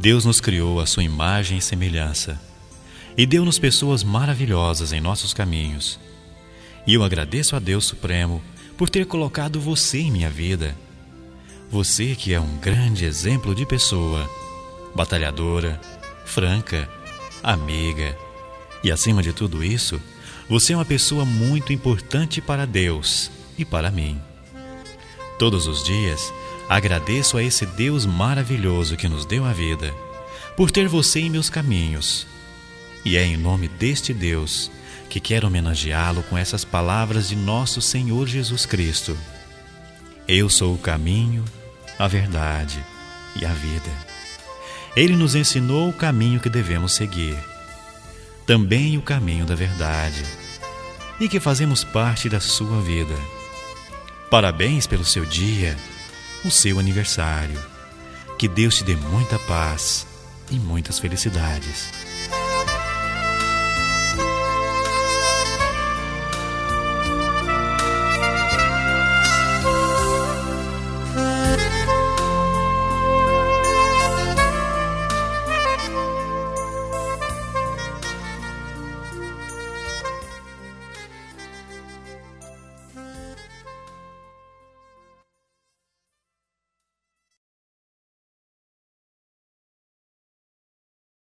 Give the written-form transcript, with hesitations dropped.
Deus nos criou à sua imagem e semelhança e deu-nos pessoas maravilhosas em nossos caminhos. E eu agradeço a Deus Supremo por ter colocado você em minha vida. Você que é um grande exemplo de pessoa, batalhadora, franca, amiga. E acima de tudo isso, você é uma pessoa muito importante para Deus e para mim. Todos os dias, agradeço a esse Deus maravilhoso que nos deu a vida, por ter você em meus caminhos. E é em nome deste Deus que quero homenageá-lo com essas palavras de nosso Senhor Jesus Cristo. Eu sou o caminho, a verdade e a vida. Ele nos ensinou o caminho que devemos seguir, também o caminho da verdade, e que fazemos parte da sua vida. Parabéns pelo seu dia, o seu aniversário. Que Deus te dê muita paz e muitas felicidades.